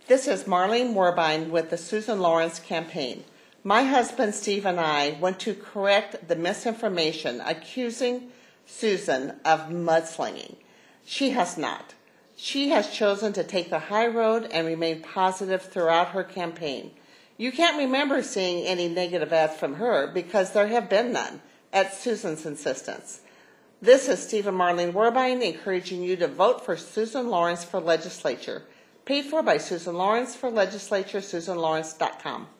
This is Marlene Warbine with the Susan Lawrence campaign. My husband Steve and I want to correct the misinformation accusing Susan of mudslinging. She has not. She has chosen to take the high road and remain positive throughout her campaign. You can't remember seeing any negative ads from her because there have been none, at Susan's insistence. This is Steve and Marlene Warbine encouraging you to vote for Susan Lawrence for legislature. Paid for by Susan Lawrence for legislature, SusanLawrence.com.